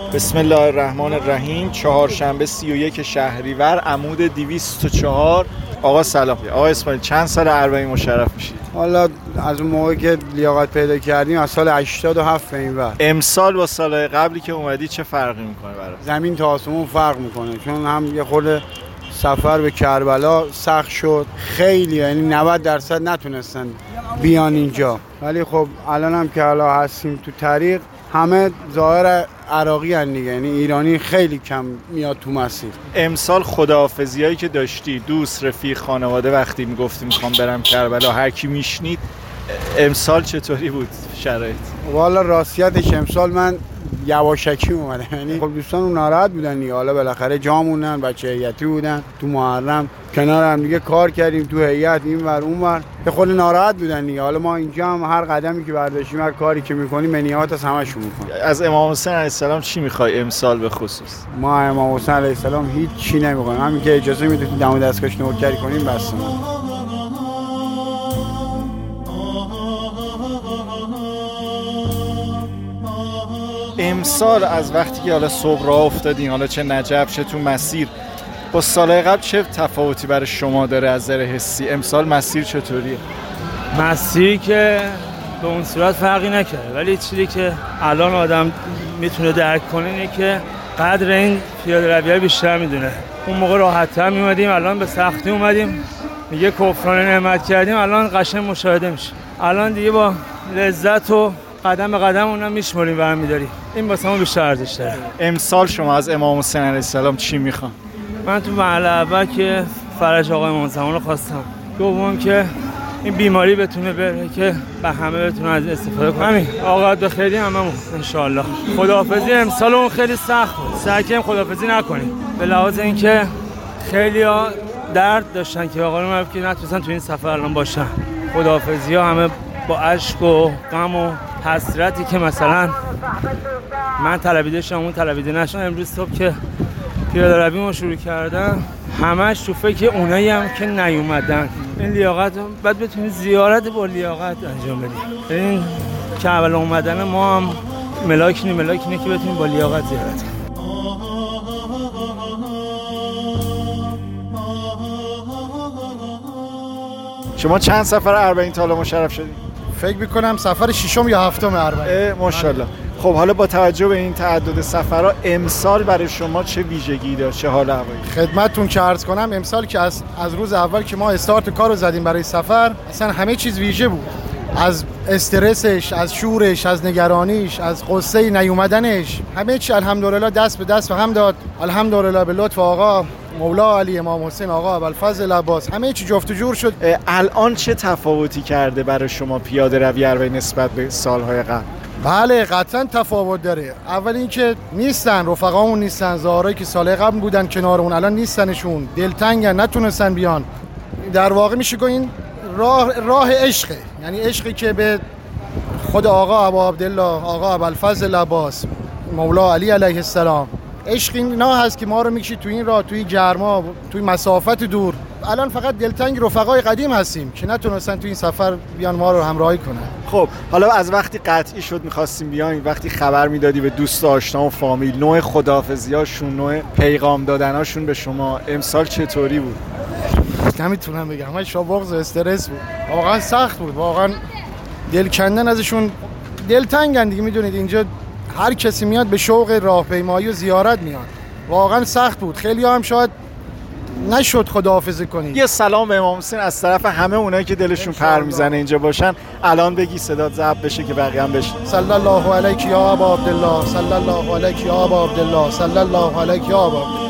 بسم الله الرحمن الرحیم. چهارشنبه 31 شهریور، عمود 204. آقا سلام. آقا اسماعیل چند سال اربعین مشرف میشید؟ حالا از اون موقعی که لیاقت پیدا کردیم از سال 87 به این ور. امسال با سالهای قبلی که اومدی چه فرقی میکنه برات؟ زمین تا آسمون فرق میکنه، چون هم یه خورده سفر به کربلا سخت شد، خیلی یعنی 90% نتونستن بیان اینجا، ولی خب الان هم که حالا هستیم تو طریق همه ظاهر عراقی هن دیگه، یعنی ایرانی خیلی کم میاد تو مسیر. امسال خداحافظی هایی که داشتی، دوست، رفیق، خانواده، وقتی میگفتی میخوام برم کربلا هر کی میشنید، امسال چطوری بود شرایط؟ والا راستیتش امسال من یواشکی اومدم، یعنی خب دوستان ناراحت بودن دیگه، حالا بالاخره جا موندن، بچه هیئتی بودن، تو محرم کنار هم دیگه کار کردیم، تو هیئت این ور اون ور، به خود ناراحت بودن دیگه. حالا ما اینجا هم هر قدمی که برداشتیم، هر کاری که میکنیم منیات از همشون میکنیم. از امام حسین علیه السلام چی میخوای امسال به خصوص؟ ما امام حسین علیه السلام هیچ چی نمیخوایم، همین که اجازه میدید دم دستگاهش نوکری کنیم بس. امسال از وقتی که حالا صبح راه افتادین، حالا چه نجف چه تو مسیر، با سالهای قبل چه تفاوتی برای شما داره از نظر حسی؟ امسال مسیر چطوریه؟ مسیر که به اون صورت فرقی نکرده، ولی چیزی که الان آدم میتونه درک کنه اینه که قدر این پیاده روی بیشتر میدونه. اون موقع راحت‌تر میومدیم، الان به سختی اومدیم، میگه کفران نعمت کردیم، الان قشنگ مشاهده میشه. الان دیگه با لذت و قدم به قدم اونم میشمریم برمی‌داریم. این واسه ما بیشتر ارزش داره. امسال شما از امام حسین علیه السلام چی میخوان؟ من تو مرحله اول که فرج آقای امام زمان رو خواستم، دوم که این بیماری بتونه بره که به همه بتونه از استفاده کنه. همین آقا به خیلی هممون ان شاء الله. خداحافظی امسال اون خیلی سخت بود، سعی کردیم خداحافظی نکنیم، به لحاظ اینکه خیلی‌ها درد داشتن که آقا رو که نتونستن تو این سفر الان باشن. خداحافظی‌ها همه با اشک و غم و حسرتی که مثلا من طلبیده شدم اون طلبیده نشدم. امروز صبح که پیاده رویمو شروع کردم، همش تو فکر اونایی هم که نیومدن. این لیاقت بعد بتونی زیارت با لیاقت انجام بدی. این کربلا اومدن ما هم ملاک اینه که بتونیم با لیاقت زیارت. شما چند سفر اربعین تا حالا مشرف شدید؟ فکر میکنم سفر ششم یا هفتم اربعین. ماشاءالله. خب حالا با توجه به این تعدد سفرها، امسال برای شما چه ویژگی داشت، چه حال هوایی؟ خدمتتون که عرض کنم، امسال که از روز اول که ما استارت کارو زدیم برای سفر، اصلا همه چیز ویژه بود. از استرسش، از شورش، از نگرانیش، از قصه نیومدنش، همه چی الحمدلله دست به دست هم داد. الحمدلله به لطف آقا مولا علی امام حسین آقا ابوالفضل عباس همه چی جفت و جور شد. الان چه تفاوتی کرده برای شما پیاده روی اربعین نسبت به سالهای قبل؟ بله قطعا تفاوت داره. اول اینکه نیستن، رفقامون نیستن، ظاهرایی که سال قبل بودن کنارمون الان نیستنشون، دلتنگن، نتونستن بیان. در واقع میشه گفت این راه عشقه، یعنی عشقی که به خود آقا ابا عبدالله، آقا ابوالفضل عباس، مولا علی علیه السلام، عشق اینا هست که ما رو میکشید تو این راه، توی گرما، توی مسافت دور. الان فقط دلتنگ رفقای قدیم هستیم که نتونستن تو این سفر بیان ما رو همراهی کنن. خب حالا از وقتی قطعی شد می‌خواستیم بیاین، وقتی خبر میدادی به دوست آشنا و فامیل، نوع خداحافظیاشون، نوع پیغام دادناشون به شما امسال چطوری بود؟ نمیتونم بگم، من شابغض و استرس بود، واقعا سخت بود، واقعا دل کندن ازشون. دلتنگن دیگه، میدونید اینجا هر کسی میاد به شوق راهپیمایی و زیارت میاد، واقعا سخت بود. خیلی هم شاید نشد خداحافظی کنید. یه سلام به امام حسین از طرف همه اونایی که دلشون پر میزنه اینجا باشن، الان بگی صدات ضبط بشه که بقیه هم بشن. صلی الله علیک یا ابا عبدالله، صلی الله علیک یا ابا عبدالله، صلی الله علیک یا ابا عبدالله.